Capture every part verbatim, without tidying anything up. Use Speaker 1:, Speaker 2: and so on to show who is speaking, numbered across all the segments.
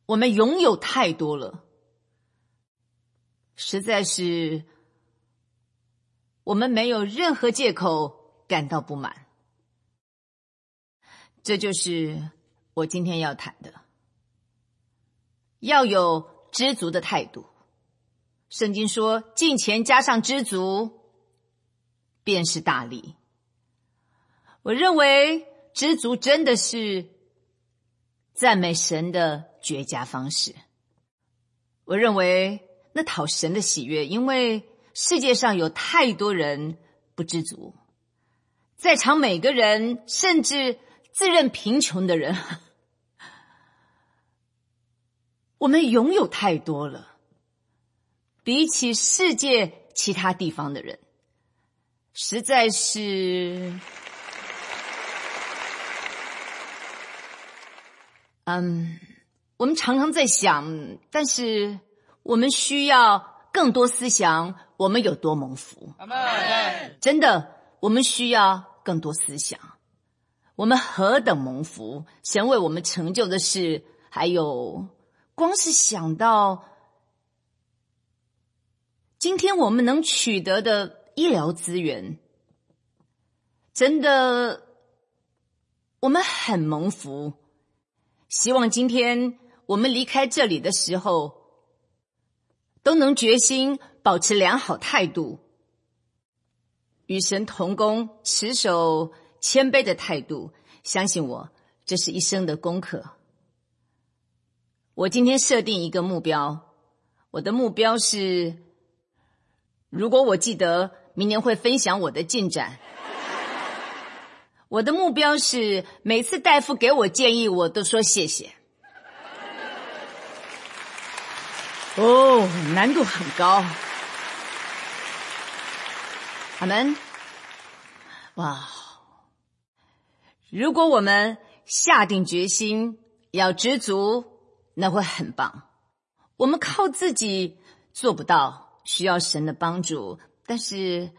Speaker 1: 我们拥有太多了，实在是我们没有任何借口感到不满。这就是我今天要谈的，要有知足的态度。圣经说，敬虔加上知足，便是大利。我认为知足真的是赞美神的绝佳方式。我认为那讨神的喜悦，因为世界上有太多人不知足，在场每个人，甚至自认贫穷的人，我们拥有太多了，比起世界其他地方的人，实在是嗯，我们常常在想，但是我们需要更多思想我们有多蒙福。真的，我们需要更多思想我们何等蒙福，神为我们成就的事，还有光是想到今天我们能取得的医疗资源，真的我们很蒙福。希望今天我们离开这里的时候，都能决心保持良好态度，与神同工，持守谦卑的态度。相信我，这是一生的功课。我今天设定一个目标，我的目标是，如果我记得明年会分享我的进展，我的目标是每次大夫给我建议，我都说谢谢。哦，难度很高。阿们。哇，如果我们下定决心要知足，那会很棒。我们靠自己做不到，需要神的帮助。但是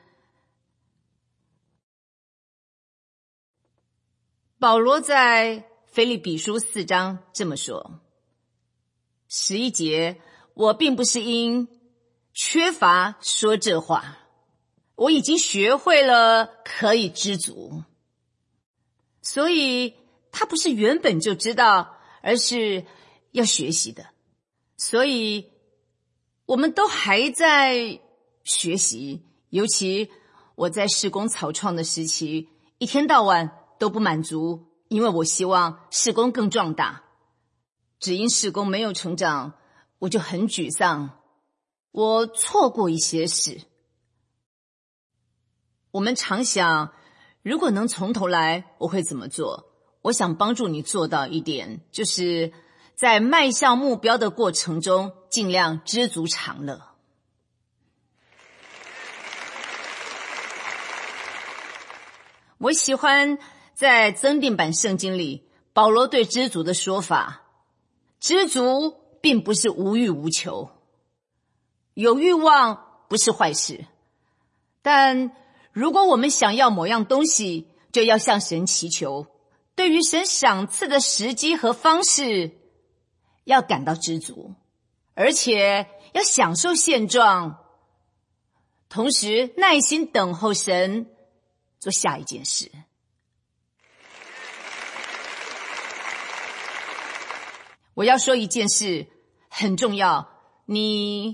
Speaker 1: 保罗在腓立比书四章这么说，十一节，我并不是因缺乏说这话，我已经学会了可以知足。所以他不是原本就知道，而是要学习的。所以我们都还在学习，尤其我在事工草创的时期，一天到晚都不满足，因为我希望事工更壮大。只因事工没有成长，我就很沮丧，我错过一些事。我们常想，如果能从头来，我会怎么做？我想帮助你做到一点，就是在迈向目标的过程中，尽量知足常乐。我喜欢在增订版圣经里，保罗对知足的说法，知足并不是无欲无求，有欲望不是坏事，但如果我们想要某样东西，就要向神祈求，对于神赏赐的时机和方式要感到知足，而且要享受现状，同时耐心等候神做下一件事。我要说一件事很重要，你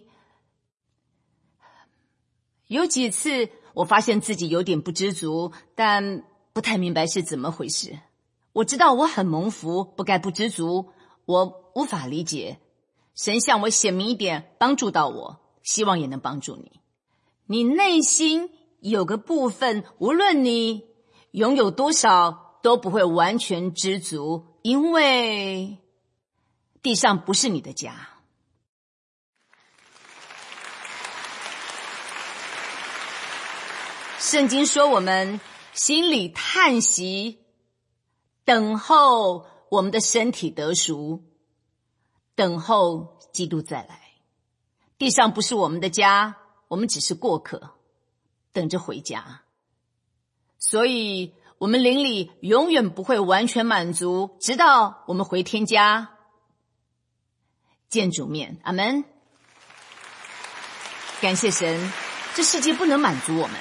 Speaker 1: 有几次我发现自己有点不知足，但不太明白是怎么回事。我知道我很蒙福，不该不知足，我无法理解。神向我显明一点，帮助到我，希望也能帮助你。你内心有个部分，无论你拥有多少，都不会完全知足，因为地上不是你的家。圣经说我们心里叹息，等候我们的身体得赎，等候基督再来。地上不是我们的家，我们只是过客，等着回家。所以我们灵里永远不会完全满足，直到我们回天家。 见主面。阿们。感谢神，这世界不能满足我们。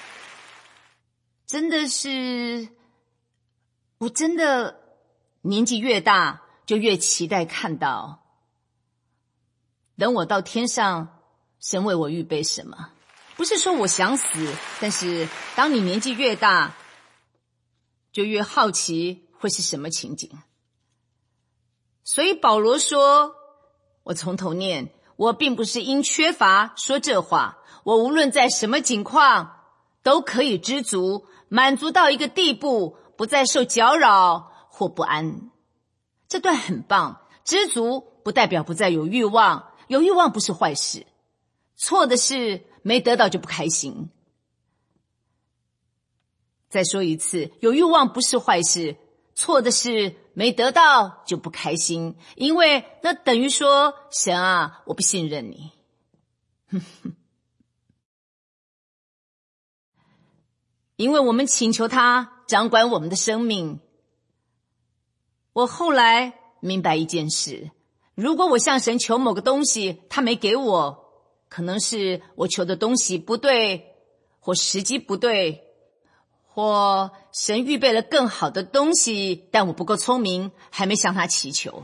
Speaker 1: 真的是，我真的年纪越大，就越期待看到，等我到天上，神为我预备什么。不是说我想死，但是当你年纪越大，就越好奇会是什么情景。所以保罗说，我从头念，我并不是因缺乏说这话，我无论在什么境况都可以知足，满足到一个地步，不再受搅扰或不安。这段很棒，知足不代表不再有欲望，有欲望不是坏事，错的是没得到就不开心。再说一次，有欲望不是坏事，错的是没得到就不开心，因为那等于说，神啊，我不信任你。因为我们请求他掌管我们的生命。我后来明白一件事，如果我向神求某个东西，他没给我，可能是我求的东西不对，或时机不对，或神预备了更好的东西，但我不够聪明，还没向他祈求。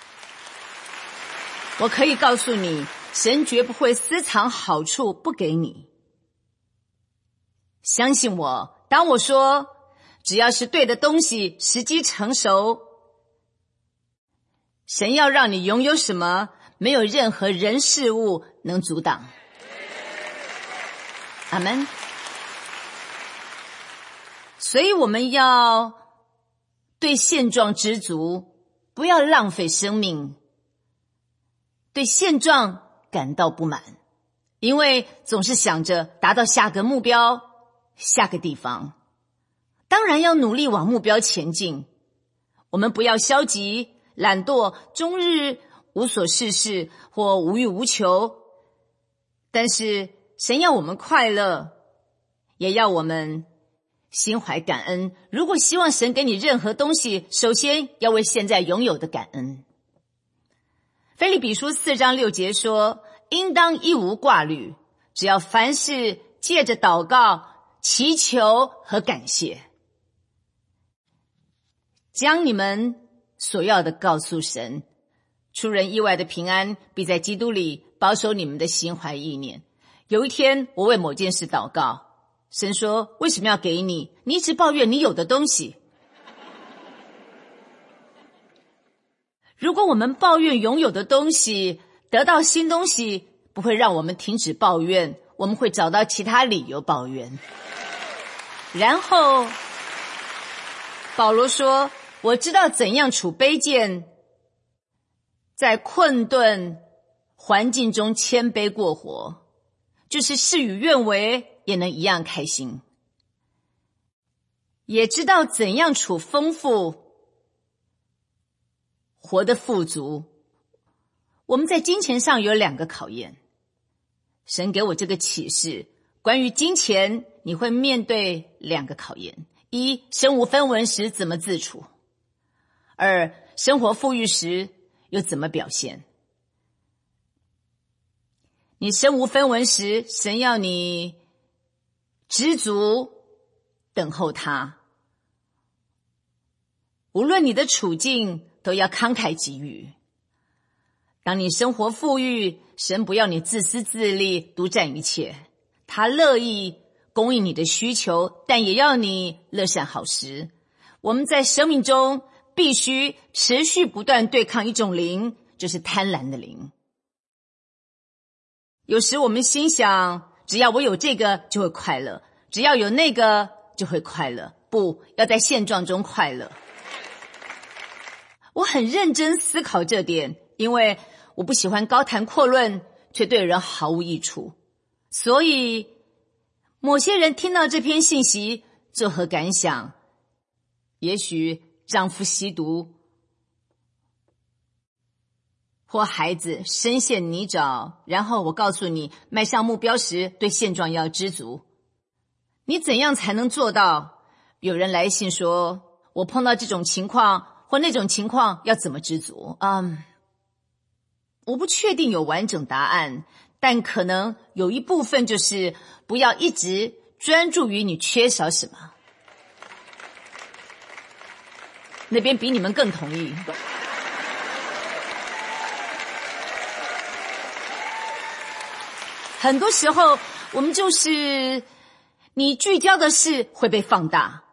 Speaker 1: 我可以告诉你，神绝不会私藏好处不给你。相信我，当我说只要是对的东西，时机成熟，神要让你拥有什么，没有任何人事物能阻挡。阿们。所以我们要对现状知足，不要浪费生命，对现状感到不满，因为总是想着达到下个目标，下个地方。当然要努力往目标前进，我们不要消极懒惰，终日无所事事或无欲无求。但是神要我们快乐，也要我们心怀感恩。如果希望神给你任何东西，首先要为现在拥有的感恩。腓立比书四章六节说，应当一无挂虑，只要凡事借着祷告、祈求和感谢，将你们所要的告诉神，出人意外的平安必在基督里保守你们的心怀意念。有一天我为某件事祷告，神说，为什么要给你？你一直抱怨你有的东西。如果我们抱怨拥有的东西，得到新东西不会让我们停止抱怨，我们会找到其他理由抱怨。然后保罗说，我知道怎样处卑贱，在困顿环境中谦卑过活，就是事与愿违也能一样开心。也知道怎样处丰富，活得富足。我们在金钱上有两个考验，神给我这个启示，关于金钱你会面对两个考验：一，身无分文时怎么自处；二，生活富裕时又怎么表现。你身无分文时，神要你知足等候他，无论你的处境都要慷慨给予。当你生活富裕，神不要你自私自利独占一切，他乐意供应你的需求，但也要你乐善好施。我们在生命中必须持续不断对抗一种灵，就是贪婪的灵。有时我们心想，只要我有这个就会快乐，只要有那个就会快乐。不，要在现状中快乐。我很认真思考这点，因为我不喜欢高谈阔论，却对人毫无益处。所以某些人听到这篇信息作何感想？也许丈夫吸毒，或孩子深陷泥沼，然后我告诉你，迈向目标时对现状要知足。你怎样才能做到？有人来信说，我碰到这种情况或那种情况要怎么知足？嗯， 我不确定有完整答案，但可能有一部分就是不要一直专注于你缺少什么。那边比你们更同意。很多时候我们就是你聚焦的事会被放大。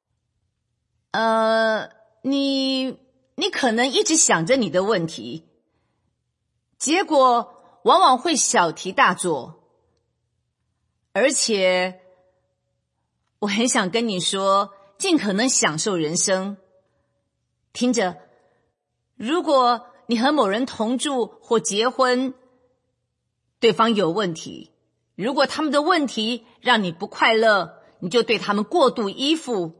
Speaker 1: 呃，你你可能一直想着你的问题，结果往往会小题大做。而且我很想跟你说，尽可能享受人生。听着，如果你和某人同住或结婚，对方有问题，如果他们的问题让你不快乐，你就对他们过度依附。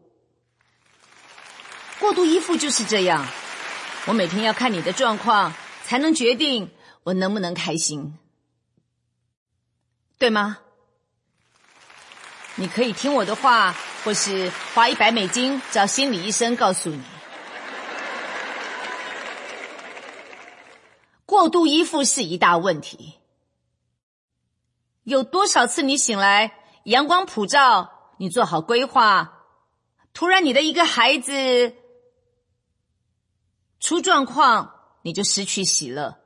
Speaker 1: 过度依附就是这样，我每天要看你的状况，才能决定我能不能开心，对吗？你可以听我的话，或是花一百美金找心理医生告诉你。过度依附是一大问题。有多少次你醒来，阳光普照，你做好规划，突然你的一个孩子出状况，你就失去喜乐。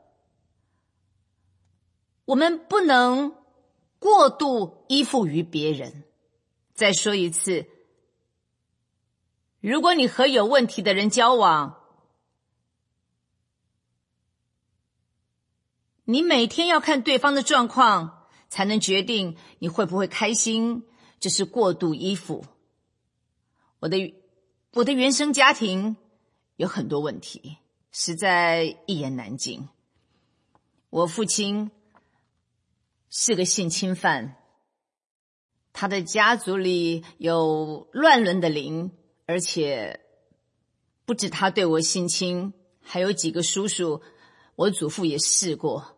Speaker 1: 我们不能过度依附于别人。再说一次，如果你和有问题的人交往，你每天要看对方的状况，才能决定你会不会开心，这是过度依附。我的我的原生家庭有很多问题，实在一言难尽。我父亲是个性侵犯，他的家族里有乱伦的灵，而且不止他对我性侵，还有几个叔叔，我祖父也试过。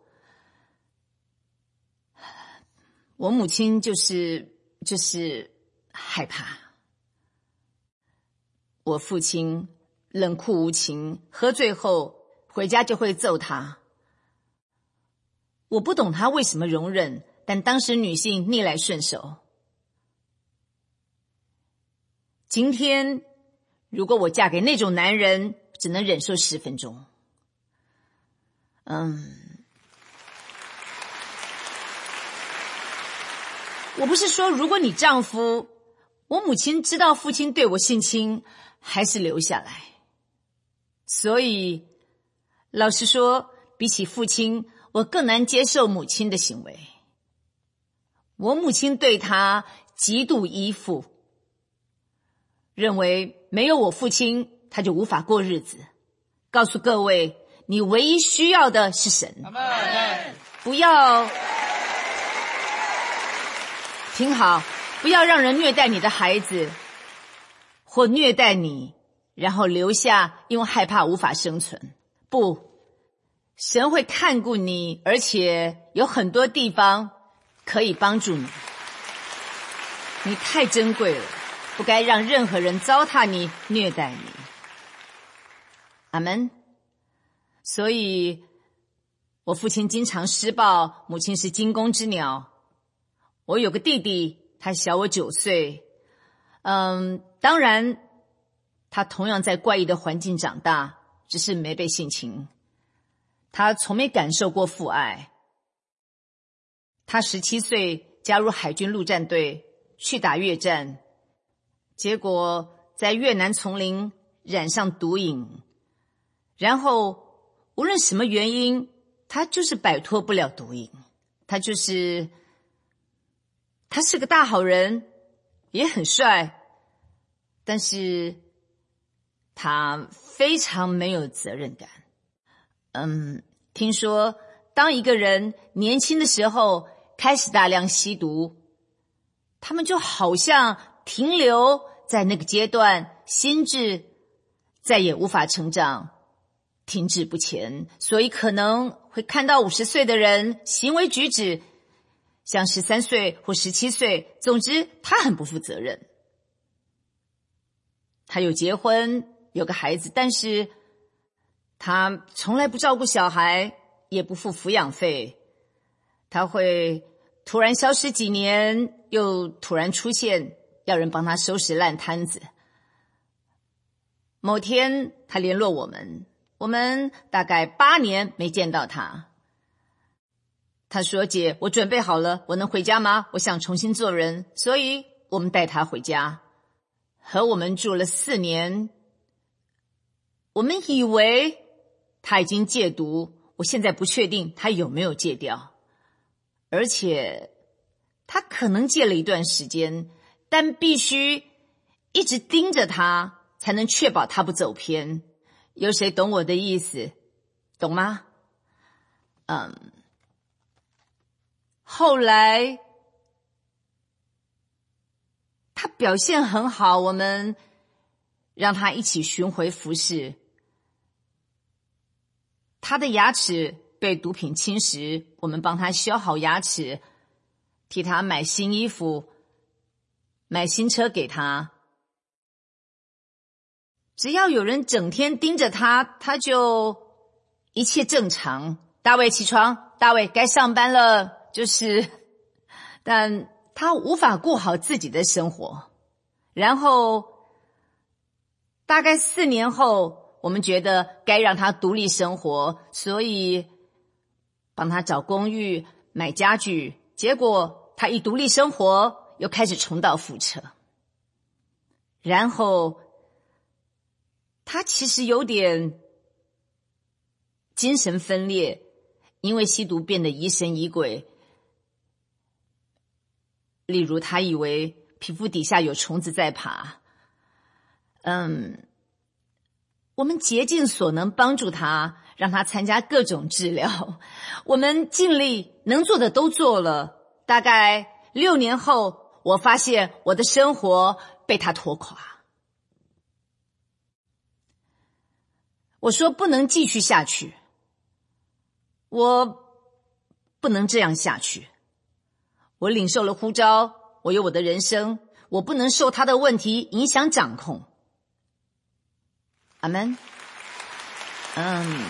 Speaker 1: 我母亲就是就是害怕。我父亲冷酷无情，喝醉后回家就会揍他。我不懂他为什么容忍，但当时女性逆来顺受。今天如果我嫁给那种男人，只能忍受十分钟。嗯，我不是说如果你丈夫，我母亲知道父亲对我性侵，还是留下来。所以老实说，比起父亲，我更难接受母亲的行为。我母亲对他极度依附，认为没有我父亲，他就无法过日子。告诉各位，你唯一需要的是神。不要听好，不要让人虐待你的孩子，或虐待你，然后留下因为害怕无法生存。不，神会看顾你，而且有很多地方可以帮助你。你太珍贵了，不该让任何人糟蹋你、虐待你。阿们。所以我父亲经常施暴，母亲是惊弓之鸟。我有个弟弟，他小我九岁。嗯，当然他同样在怪异的环境长大，只是没被性侵。他从没感受过父爱。他十七岁加入海军陆战队，去打越战，结果在越南丛林染上毒瘾，然后无论什么原因，他就是摆脱不了毒瘾。他就是他是个大好人，也很帅，但是他非常没有责任感。嗯，听说当一个人年轻的时候开始大量吸毒，他们就好像停留在那个阶段，心智再也无法成长，停滞不前，所以可能会看到五十岁的人行为举止像十三岁或十七岁，总之他很不负责任。他有结婚，有个孩子，但是他从来不照顾小孩， 也不付抚养费，他会突然消失几年，又突然出现，要人帮他收拾烂摊子。某天他联络我们，我们大概八年没见到他。他说：姐，我准备好了，我能回家吗？我想重新做人。所以我们带他回家，和我们住了四年。我们以为他已经戒毒，我现在不确定他有没有戒掉，而且他可能戒了一段时间，但必须一直盯着他，才能确保他不走偏。有谁懂我的意思？懂吗？嗯，后来他表现很好，我们让他一起巡回服侍。他的牙齿被毒品侵蚀，我们帮他修好牙齿，替他买新衣服，买新车给他。只要有人整天盯着他，他就一切正常。大卫起床，大卫该上班了，就是，但他无法过好自己的生活。然后大概四年后，我们觉得该让他独立生活，所以帮他找公寓，买家具。结果他一独立生活，又开始重蹈覆辙。然后他其实有点精神分裂，因为吸毒变得疑神疑鬼。例如他以为皮肤底下有虫子在爬。嗯，我们竭尽所能帮助他，让他参加各种治疗，我们尽力能做的都做了。大概六年后，我发现我的生活被他拖垮。我说不能继续下去，我不能这样下去。我领受了呼召，我有我的人生，我不能受他的问题影响掌控。阿们。嗯，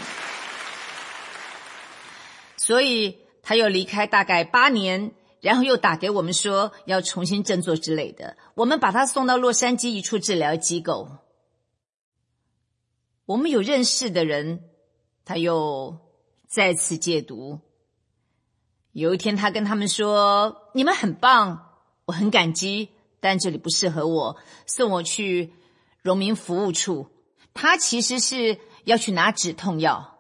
Speaker 1: 所以他又离开大概八年，然后又打给我们说要重新振作之类的。我们把他送到洛杉矶一处治疗机构。我们有认识的人，他又再次戒毒。有一天他跟他们说，你们很棒，我很感激，但这里不适合我，送我去荣民服务处。他其实是要去拿止痛药。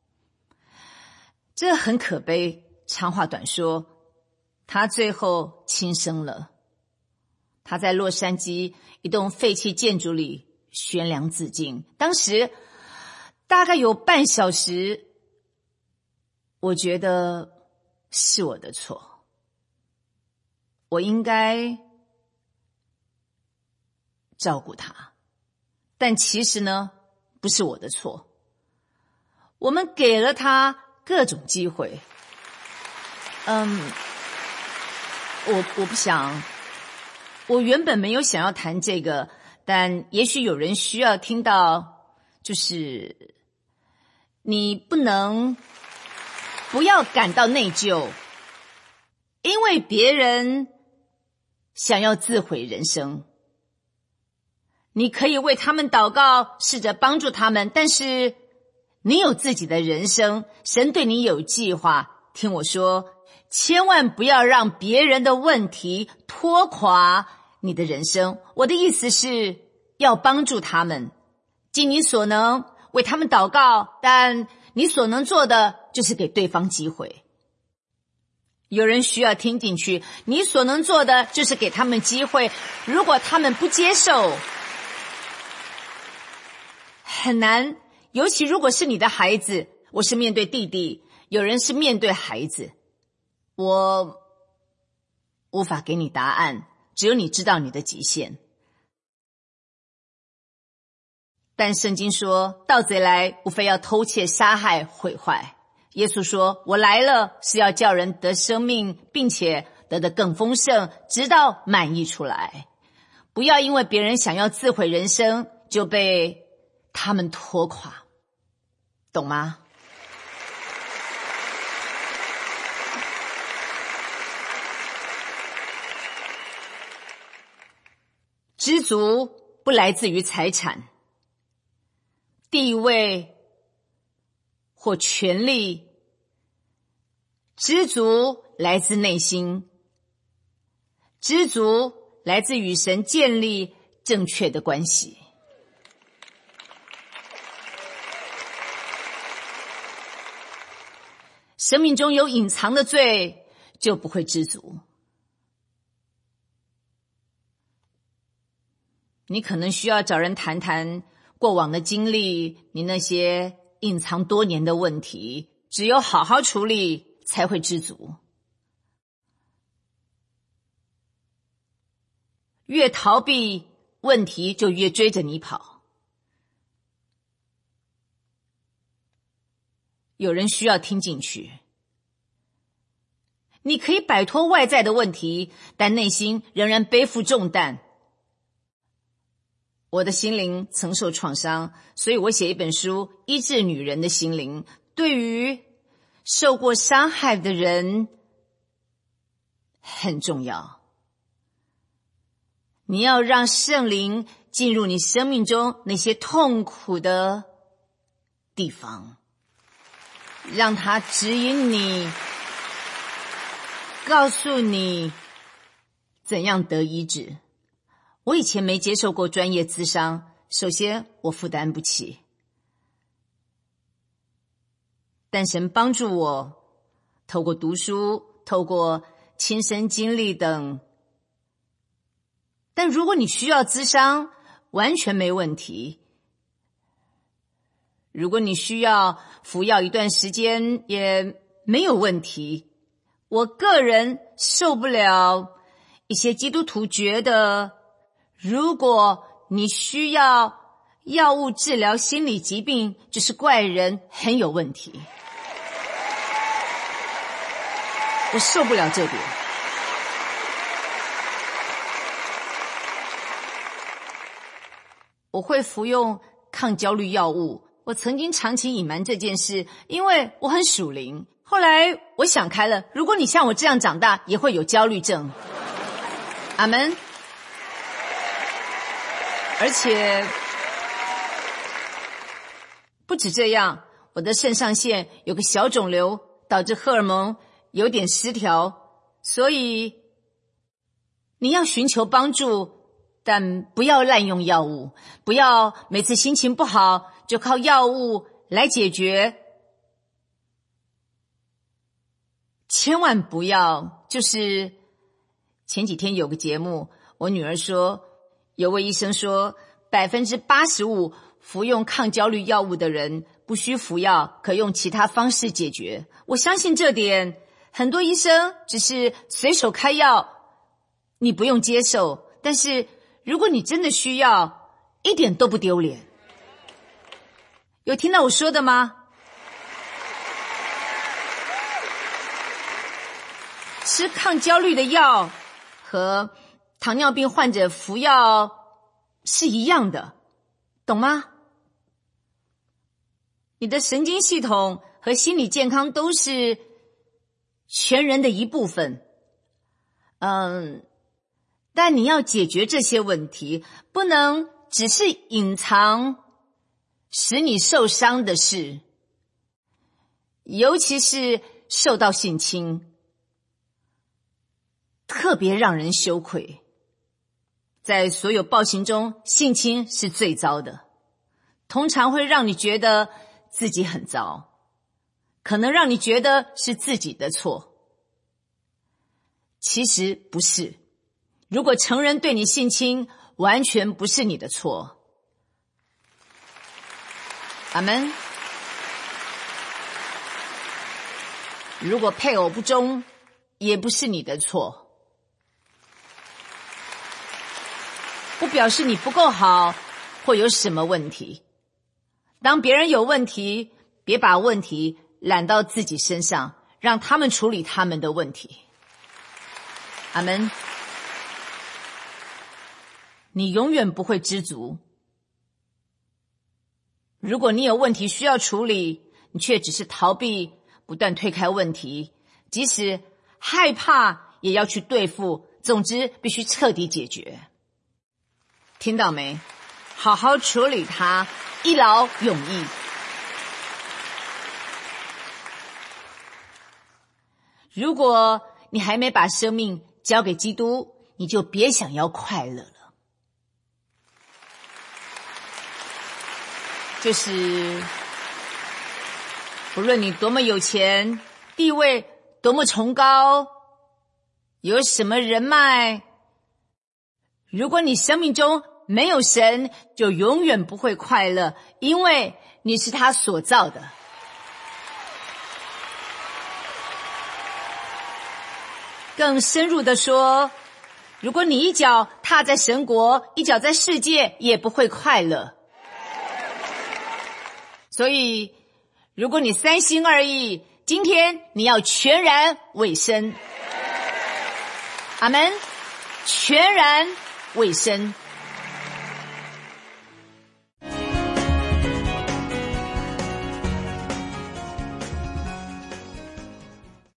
Speaker 1: 这很可悲，长话短说，他最后轻生了。他在洛杉矶一栋废弃建筑里悬梁自尽。当时大概有半小时，我觉得是我的错，我应该照顾他，但其实呢，不是我的错。我们给了他各种机会。嗯，我我不想，我原本没有想要谈这个，但也许有人需要听到，就是你不能不要感到内疚，因为别人想要自毁人生。你可以为他们祷告，试着帮助他们，但是你有自己的人生，神对你有计划。听我说，千万不要让别人的问题拖垮你的人生。我的意思是要帮助他们，尽你所能为他们祷告，但你所能做的就是给对方机会。有人需要听进去，你所能做的就是给他们机会。如果他们不接受，很难，尤其如果是你的孩子。我是面对弟弟，有人是面对孩子。我无法给你答案，只有你知道你的极限。但圣经说，盗贼来无非要偷窃、杀害、毁坏。耶稣说，我来了是要叫人得生命，并且得得更丰盛，直到满溢出来。不要因为别人想要自毁人生，就被他们拖垮，懂吗？ 知足不来自于财产、地位或权力，知足来自内心，知足来自与神建立正确的关系。生命中有隐藏的罪，就不会知足。你可能需要找人谈谈过往的经历，你那些隐藏多年的问题，只有好好处理才会知足。越逃避，问题就越追着你跑。有人需要听进去。你可以摆脱外在的问题，但内心仍然背负重担。我的心灵曾受创伤，所以我写一本书，医治女人的心灵。对于受过伤害的人很重要。你要让圣灵进入你生命中那些痛苦的地方，让他指引你，告诉你怎样得医治。我以前没接受过专业咨商，首先我负担不起，但神帮助我，透过读书，透过亲身经历等。但如果你需要咨商，完全没问题。如果你需要服药一段时间，也没有问题。我个人受不了一些基督徒觉得，如果你需要药物治疗心理疾病，就是怪人，很有问题。我受不了这点。我会服用抗焦虑药物，我曾经长期隐瞒这件事，因为我很属灵。后来我想开了，如果你像我这样长大，也会有焦虑症。阿们。而且不止这样，我的肾上腺有个小肿瘤，导致荷尔蒙有点失调，所以你要寻求帮助，但不要滥用药物，不要每次心情不好就靠药物来解决，千万不要。就是前几天有个节目，我女儿说，有位医生说 百分之八十五 服用抗焦虑药物的人不需服药，可用其他方式解决。我相信这点，很多医生只是随手开药，你不用接受，但是如果你真的需要，一点都不丢脸。有听到我说的吗？吃抗焦虑的药和糖尿病患者服药是一样的，懂吗？你的神经系统和心理健康都是全人的一部分。嗯，但你要解决这些问题，不能只是隐藏使你受伤的事，尤其是受到性侵，特别让人羞愧。在所有暴行中，性侵是最糟的，通常会让你觉得自己很糟，可能让你觉得是自己的错。其实不是，如果成人对你性侵，完全不是你的错。阿们。如果配偶不忠，也不是你的错。不表示你不够好或有什么问题。当别人有问题，别把问题揽到自己身上，让他们处理他们的问题。阿们。你永远不会知足。如果你有问题需要处理，你却只是逃避，不断推开问题，即使害怕也要去对付，总之必须彻底解决。 听到没？好好处理它，一劳永逸。如果你还没把生命交给基督，你就别想要快乐了。就是不论你多么有钱，地位多么崇高，有什么人脉，如果你生命中没有神，就永远不会快乐，因为你是他所造的。更深入的说，如果你一脚踏在神国，一脚在世界，也不会快乐。所以如果你三心二意，今天你要全然委身。阿们，全然委身。